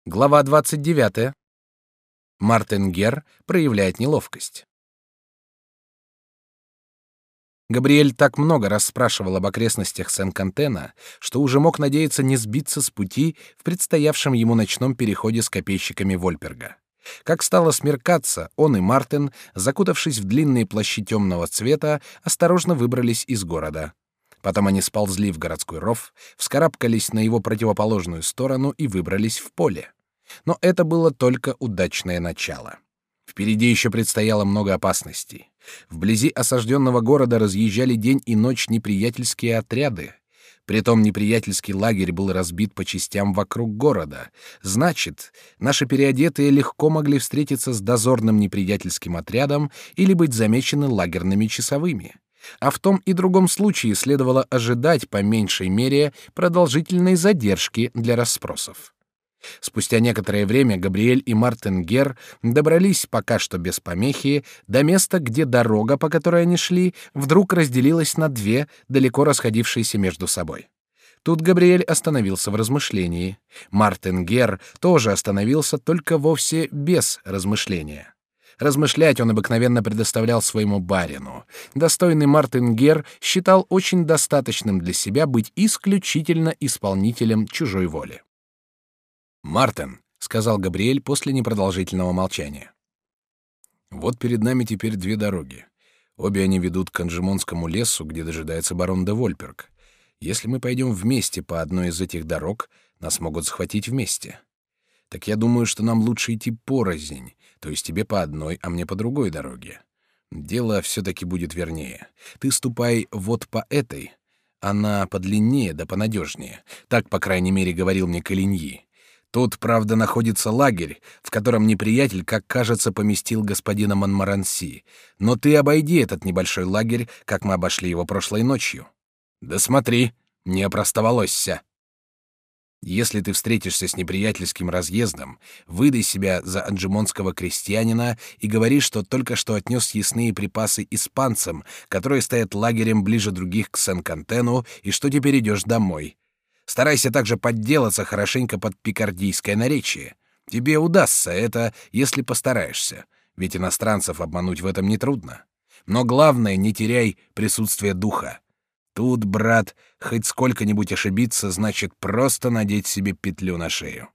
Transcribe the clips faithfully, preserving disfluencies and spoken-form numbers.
Глава двадцать девятая. Мартен Гер проявляет неловкость. Габриэль так много раз спрашивал об окрестностях Сен-Кантена, что уже мог надеяться не сбиться с пути в предстоявшем ему ночном переходе с копейщиками Вольперга. Как стало смеркаться, он и Мартен, закутавшись в длинные плащи темного цвета, осторожно выбрались из города. Потом они сползли в городской ров, вскарабкались на его противоположную сторону и выбрались в поле. Но это было только удачное начало. Впереди еще предстояло много опасностей. Вблизи осажденного города разъезжали день и ночь неприятельские отряды. Притом неприятельский лагерь был разбит по частям вокруг города. Значит, наши переодетые легко могли встретиться с дозорным неприятельским отрядом или быть замечены лагерными часовыми. А в том и другом случае следовало ожидать по меньшей мере продолжительной задержки для расспросов. Спустя некоторое время Габриэль и Мартен Гер добрались, пока что без помехи, до места, где дорога, по которой они шли, вдруг разделилась на две, далеко расходившиеся между собой. Тут Габриэль остановился в размышлении. Мартен Гер тоже остановился, только вовсе без размышления. Размышлять он обыкновенно предоставлял своему барину. Достойный Мартен Гер считал очень достаточным для себя быть исключительно исполнителем чужой воли. «Мартен», — сказал Габриэль после непродолжительного молчания, — «вот перед нами теперь две дороги. Обе они ведут к Анжемонскому лесу, где дожидается барон де Вольперг. Если мы пойдем вместе по одной из этих дорог, нас могут схватить вместе. Так я думаю, что нам лучше идти порознь, то есть тебе по одной, а мне по другой дороге. Дело все-таки будет вернее. Ты ступай вот по этой, она подлиннее да понадежнее. Так, по крайней мере, говорил мне Калиньи. Тут, правда, находится лагерь, в котором неприятель, как кажется, поместил господина Монморанси. Но ты обойди этот небольшой лагерь, как мы обошли его прошлой ночью. Да смотри, не опростоволосься. Если ты встретишься с неприятельским разъездом, выдай себя за анжемонского крестьянина и говори, что только что отнес съестные припасы испанцам, которые стоят лагерем ближе других к Сен-Кантену, и что теперь идешь домой. Старайся также подделаться хорошенько под пикардийское наречие. Тебе удастся это, если постараешься, ведь иностранцев обмануть в этом нетрудно. Но главное, не теряй присутствие духа. Тут, брат, хоть сколько-нибудь ошибиться, значит просто надеть себе петлю на шею.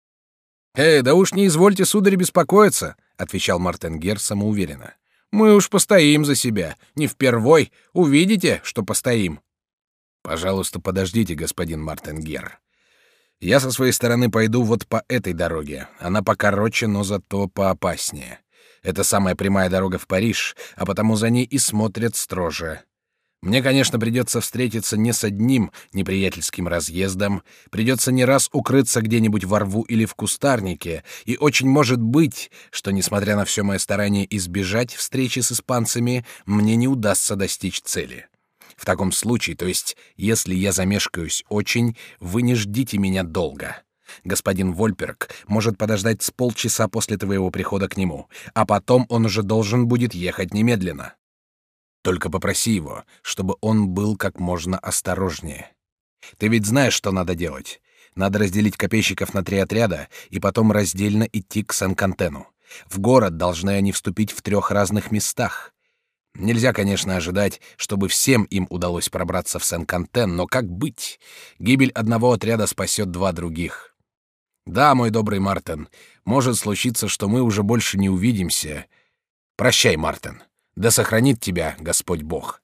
«Эй, да уж не извольте, сударь, беспокоиться», — отвечал Мартен Гер самоуверенно. «Мы уж постоим за себя, не впервой, увидите, что постоим». «Пожалуйста, подождите, господин Мартен Гер. Я со своей стороны пойду вот по этой дороге. Она покороче, но зато поопаснее. Это самая прямая дорога в Париж, а потому за ней и смотрят строже. Мне, конечно, придется встретиться не с одним неприятельским разъездом, придется не раз укрыться где-нибудь во рву или в кустарнике, и очень может быть, что, несмотря на все мое старание избежать встречи с испанцами, мне не удастся достичь цели. В таком случае, то есть, если я замешкаюсь очень, вы не ждите меня долго. Господин Вольперг может подождать с полчаса после твоего прихода к нему, а потом он уже должен будет ехать немедленно. Только попроси его, чтобы он был как можно осторожнее. Ты ведь знаешь, что надо делать. Надо разделить копейщиков на три отряда и потом раздельно идти к Сен-Кантену. В город должны они вступить в трех разных местах. Нельзя, конечно, ожидать, чтобы всем им удалось пробраться в Сен-Кантен, но как быть? Гибель одного отряда спасет два других. Да, мой добрый Мартен, может случиться, что мы уже больше не увидимся. Прощай, Мартен. Да сохранит тебя Господь Бог.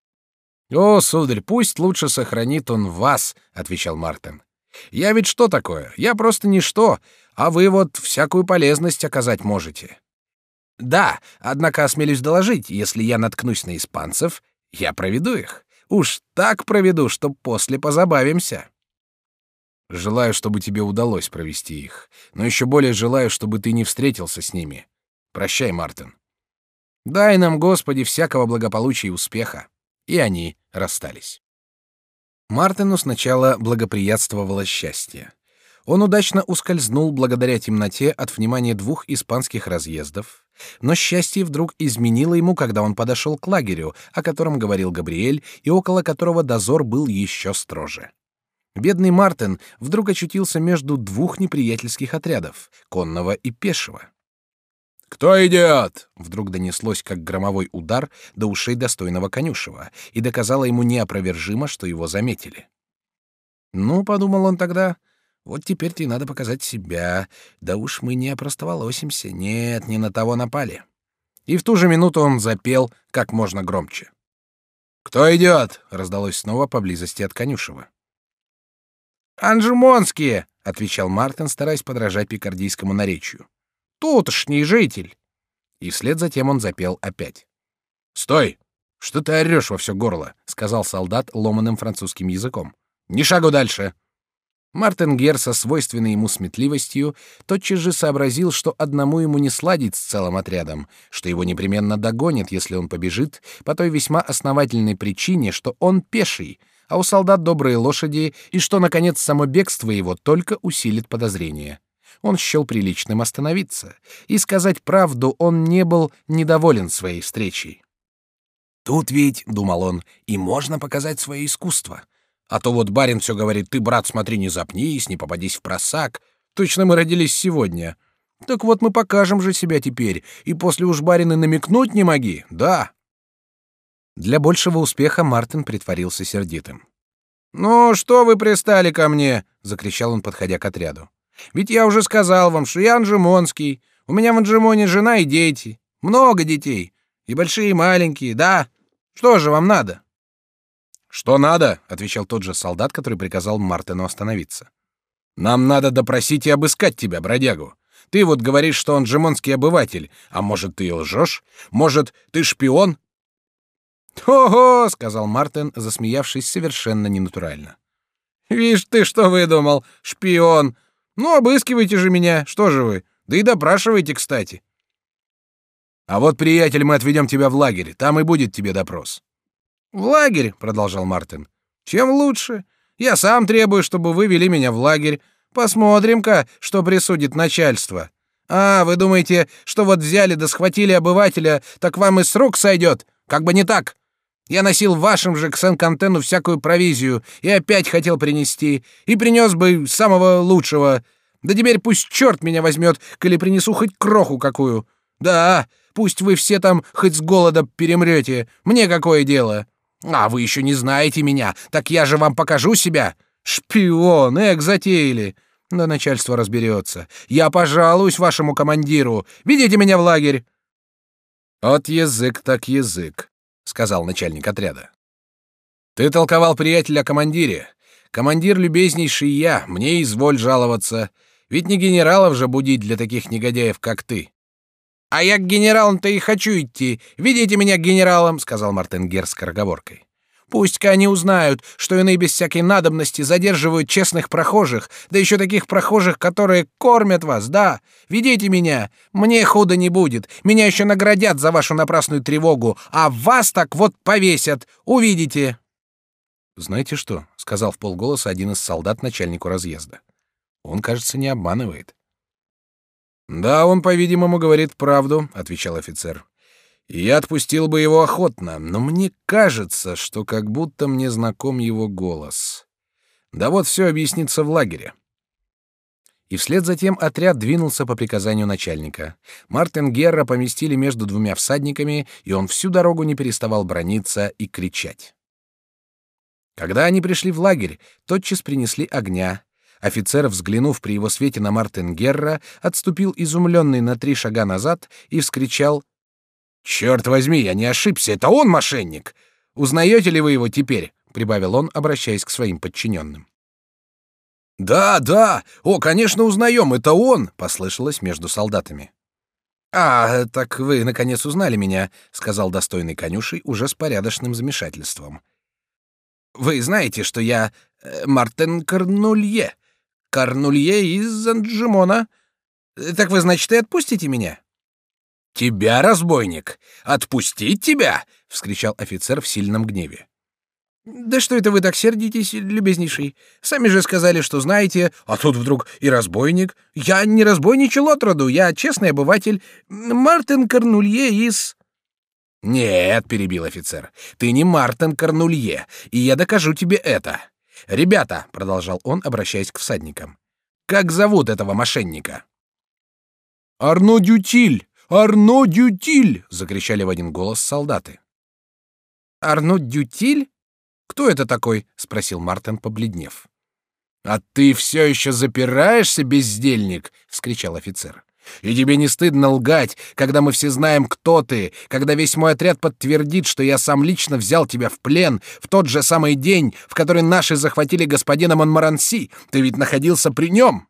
О, сударь, пусть лучше сохранит он вас, отвечал Мартен. Я ведь что такое? Я просто ничто, а вы вот всякую полезность оказать можете. Да, однако осмелюсь доложить, если я наткнусь на испанцев, я проведу их. Уж так проведу, что после позабавимся. Желаю, чтобы тебе удалось провести их, но еще более желаю, чтобы ты не встретился с ними. Прощай, Мартен. Дай нам, Господи, всякого благополучия и успеха. И они расстались. Мартену сначала благоприятствовало счастье. Он удачно ускользнул благодаря темноте от внимания двух испанских разъездов, но счастье вдруг изменило ему, когда он подошел к лагерю, о котором говорил Габриэль, и около которого дозор был еще строже. Бедный Мартин вдруг очутился между двух неприятельских отрядов — конного и пешего. «Кто идет?» — вдруг донеслось, как громовой удар, до ушей достойного конюшева, и доказало ему неопровержимо, что его заметили. «Ну, — подумал он тогда, — вот теперь-то и надо показать себя. Да уж мы не опростоволосимся. Нет, не на того напали». И в ту же минуту он запел как можно громче. «Кто идет?» — раздалось снова поблизости от конюшева. «Анжемонские!» — отвечал Мартин, стараясь подражать пикардийскому наречию. «Тутошний житель!» И вслед за тем он запел опять. «Стой! Что ты орешь во все горло?» — сказал солдат ломаным французским языком. «Ни шагу дальше!» Мартин Гер со свойственной ему сметливостью тотчас же сообразил, что одному ему не сладить с целым отрядом, что его непременно догонят, если он побежит, по той весьма основательной причине, что он пеший, а у солдат добрые лошади, и что, наконец, само бегство его только усилит подозрение. Он счел приличным остановиться, и, сказать правду, он не был недоволен своей встречей. «Тут ведь, — думал он, — и можно показать свое искусство. А то вот барин все говорит: ты, брат, смотри, не запнись, не попадись в просак. Точно мы родились сегодня. Так вот мы покажем же себя теперь, и после уж барин и намекнуть не моги, да». Для большего успеха Мартин притворился сердитым. «Ну, что вы пристали ко мне?» — закричал он, подходя к отряду. «Ведь я уже сказал вам, что я анжемонский. У меня в Анжемоне жена и дети. Много детей. И большие, и маленькие, да. Что же вам надо?» «Что надо?» — отвечал тот же солдат, который приказал Мартину остановиться. «Нам надо допросить и обыскать тебя, бродягу. Ты вот говоришь, что он джемонский обыватель, а может, ты и лжешь? Может, ты шпион?» «Ого!» — сказал Мартин, засмеявшись совершенно ненатурально. «Вишь ты, что выдумал, шпион! Ну, обыскивайте же меня, что же вы? Да и допрашивайте, кстати». «А вот, приятель, мы отведем тебя в лагерь, там и будет тебе допрос». «В лагерь?» — продолжал Мартин. «Чем лучше. Я сам требую, чтобы вы вели меня в лагерь. Посмотрим-ка, что присудит начальство. А, вы думаете, что вот взяли да схватили обывателя, так вам и с рук сойдет? Как бы не так. Я носил вашим же к Сен-Кантену всякую провизию и опять хотел принести, и принес бы самого лучшего. Да теперь пусть черт меня возьмет, коли принесу хоть кроху какую. Да, пусть вы все там хоть с голода перемрете, мне какое дело? А вы еще не знаете меня, так я же вам покажу себя. Шпион, эк, затеяли. Да начальство разберется. Я пожалуюсь вашему командиру. Ведите меня в лагерь». «От язык так язык», — сказал начальник отряда. «Ты толковал, приятель, о командире. Командир любезнейший я, мне изволь жаловаться. Ведь не генералов же будить для таких негодяев, как ты». «А я к генералам-то и хочу идти. Ведите меня к генералам», — сказал Мартин Гер скороговоркой. «Пусть-ка они узнают, что иные без всякой надобности задерживают честных прохожих, да еще таких прохожих, которые кормят вас, да. Ведите меня, мне худо не будет, меня еще наградят за вашу напрасную тревогу, а вас так вот повесят, увидите». «Знаете что?» — сказал вполголоса один из солдат начальнику разъезда. «Он, кажется, не обманывает». «Да, он, по-видимому, говорит правду», — отвечал офицер. «И я отпустил бы его охотно, но мне кажется, что как будто мне знаком его голос. Да вот все объяснится в лагере». И вслед за тем отряд двинулся по приказанию начальника. Мартин Герра поместили между двумя всадниками, и он всю дорогу не переставал браниться и кричать. Когда они пришли в лагерь, тотчас принесли огня. Офицер, взглянув при его свете на Мартин Герра, отступил изумленный на три шага назад и вскричал: «Черт возьми, я не ошибся, это он мошенник! Узнаете ли вы его теперь?» — прибавил он, обращаясь к своим подчиненным. «Да, да, о, конечно, узнаем, это он!» — послышалось между солдатами. «А, так вы, наконец, узнали меня», — сказал достойный конюший уже с порядочным замешательством. «Вы знаете, что я э, Мартин Корнулье, Корнулье из Анжемона. Так вы, значит, и отпустите меня?» «Тебя, разбойник! Отпустить тебя!» — вскричал офицер в сильном гневе. «Да что это вы так сердитесь, любезнейший? Сами же сказали, что знаете, а тут вдруг и разбойник. Я не разбойничал отроду, я честный обыватель, Мартин Корнулье из...» «Нет», — перебил офицер, — «ты не Мартин Корнулье, и я докажу тебе это. «Ребята», — продолжал он, обращаясь к всадникам, — «как зовут этого мошенника?» «Арно Дютиль! Арно Дютиль!» — закричали в один голос солдаты. «Арно Дютиль? Кто это такой?» — спросил Мартин, побледнев. «А ты все еще запираешься, бездельник!» — вскричал офицер. «И тебе не стыдно лгать, когда мы все знаем, кто ты, когда весь мой отряд подтвердит, что я сам лично взял тебя в плен в тот же самый день, в который наши захватили господина Монморанси? Ты ведь находился при нем!»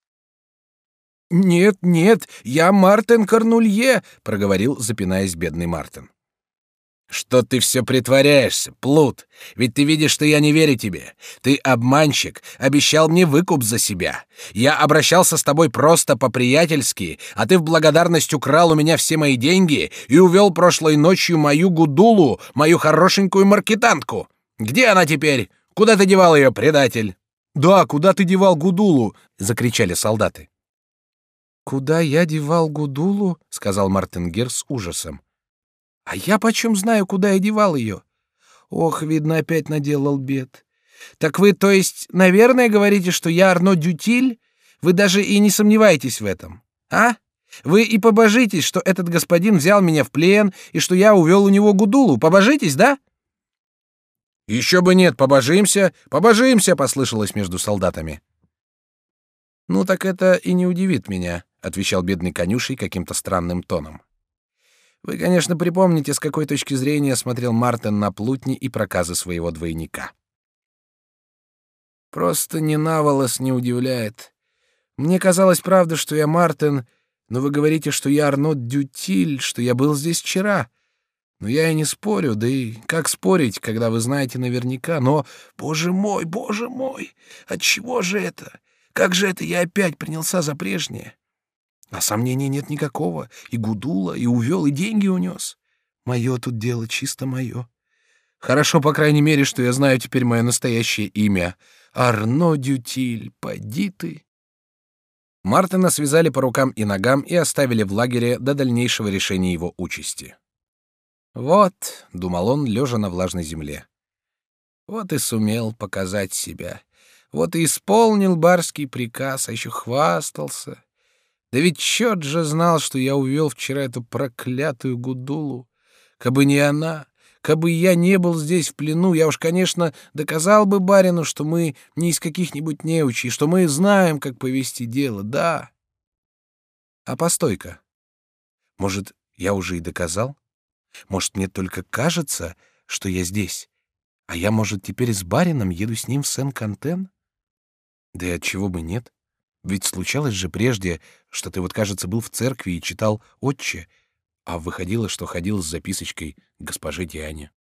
«Нет, нет, я Мартин Корнулье», — проговорил, запинаясь, бедный Мартин. «Что ты все притворяешься, плут? Ведь ты видишь, что я не верю тебе. Ты обманщик, обещал мне выкуп за себя. Я обращался с тобой просто по-приятельски, а ты в благодарность украл у меня все мои деньги и увел прошлой ночью мою Гудулу, мою хорошенькую маркетантку. Где она теперь? Куда ты девал ее, предатель?» «Да, куда ты девал Гудулу?» — закричали солдаты. «Куда я девал Гудулу?» — сказал Мартенгер с ужасом. «А я почем знаю, куда я девал ее? Ох, видно, опять наделал бед. Так вы, то есть, наверное, говорите, что я Арно Дютиль? Вы даже и не сомневаетесь в этом, а? Вы и побожитесь, что этот господин взял меня в плен и что я увел у него Гудулу. Побожитесь, да?» «Еще бы нет, побожимся, побожимся!» — послышалось между солдатами. «Ну так это и не удивит меня», — отвечал бедный конюший каким-то странным тоном. «Вы, конечно, припомните, с какой точки зрения смотрел Мартин на плутни и проказы своего двойника. Просто ни на волос не удивляет. Мне казалось, правда, что я Мартин, но вы говорите, что я Арно Дютиль, что я был здесь вчера. Но я и не спорю, да и как спорить, когда вы знаете наверняка, но, боже мой, боже мой, отчего же это? Как же это я опять принялся за прежнее? А сомнений нет никакого. И Гудула, и увел, и деньги унес. Мое тут дело, чисто мое. Хорошо, по крайней мере, что я знаю теперь мое настоящее имя. Арно Дютиль, поди ты». Мартина связали по рукам и ногам и оставили в лагере до дальнейшего решения его участи. «Вот», — думал он, лежа на влажной земле, — «вот и сумел показать себя. Вот и исполнил барский приказ, а еще хвастался. Да ведь черт же знал, что я увел вчера эту проклятую Гудулу. Кабы не она, кабы я не был здесь в плену, я уж, конечно, доказал бы барину, что мы не из каких-нибудь неучей, что мы знаем, как повести дело, да. А постой-ка, может, я уже и доказал? Может, мне только кажется, что я здесь, а я, может, теперь с барином еду с ним в Сен-Кантен? Да и отчего бы нет? Ведь случалось же прежде, что ты вот, кажется, был в церкви и читал «Отче», а выходило, что ходил с записочкой к госпоже Диане.